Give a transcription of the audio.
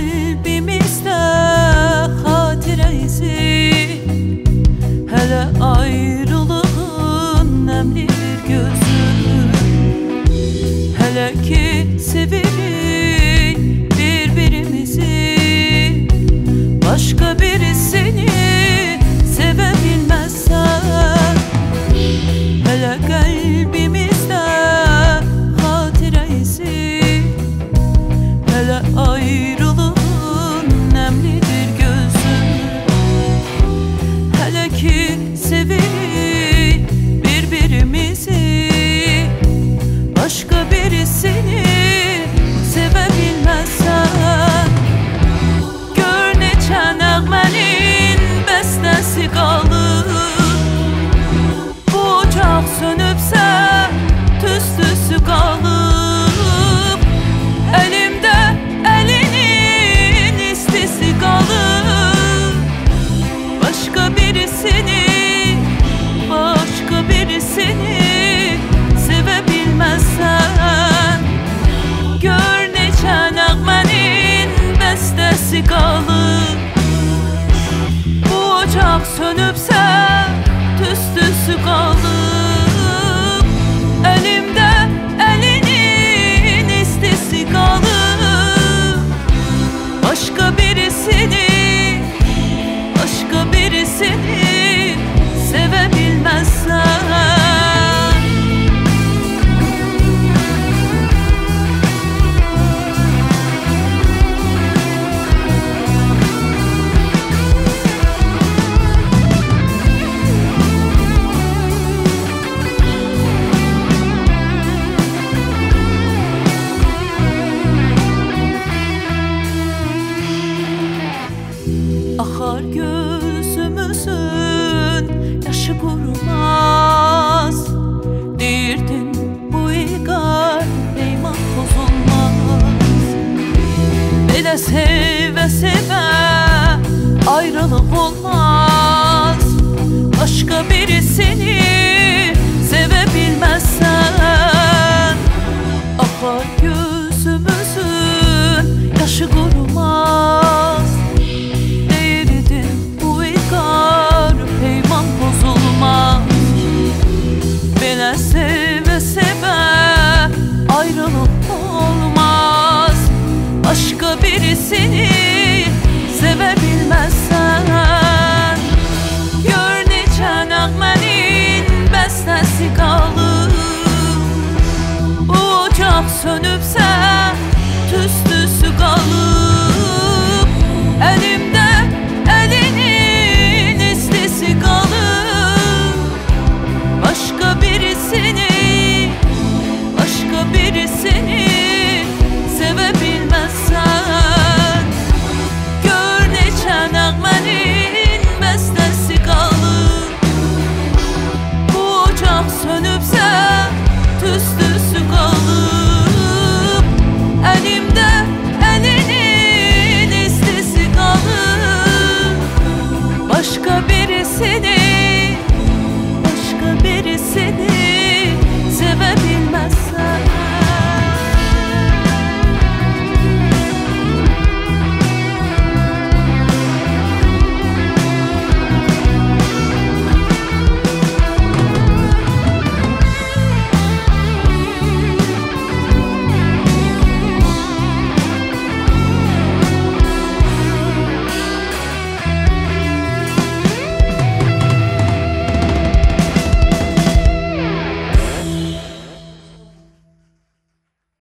qəlbimizdə xatirə izi, hələ ayrılığın nəmlidir gözüm. Hələ ki sevirik bir-birimizi, başqa biri seni sevə bilməzsən. Hələ qəlbimizdə xatirə izi, hələ ayrılığın nəmlidir gözüm. Hələ ki sevirik bir-birimizi, başqa biri seni sevə bilməzsən. Gör neçə nəğmənin bəstəsi qalıb, bu ocaq sönübsə tüstüsü qalıb. Əlimdə əlinin istisi qalıb, başqa birisini sevə bilməzsən. Gör neçə nəğmənin bəstəsi qalıb, bu ocaq sönübsə tüstüsü qalıb. Əlimdə əlinin istisi qalıb, başqa birisini sevə bilməzsən. Axar gözümüzün yaşı qurumaz, deyirdin bu ilqar peyman pozulmaz. Belə sevə-sevə ayrılıq olmaz, başqa birisini sevə bilməzsən. Axar gözümüzün yaşı qurumaz, belə sevə-sevə ayrılıq olmaz, başqa birisini sevə bilməzsən. Gör neçə nəğmənin bəstəsi qalıb, bu ocaq sönübsə